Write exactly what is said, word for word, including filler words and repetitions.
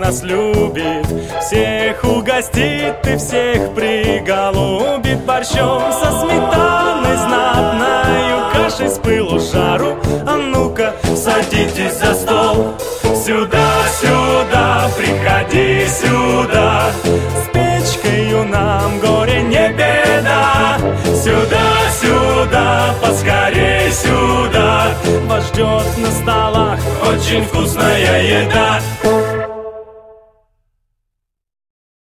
нас любит, всех угостит и всех приголубит борщом со сметаной, знатною кашей с пылу с жару. А ну-ка, садитесь за стол, сюда, сюда, приходи сюда. С печкою нам горе не беда. Сюда, сюда, поскорей сюда. Вас ждет на столах очень вкусная еда.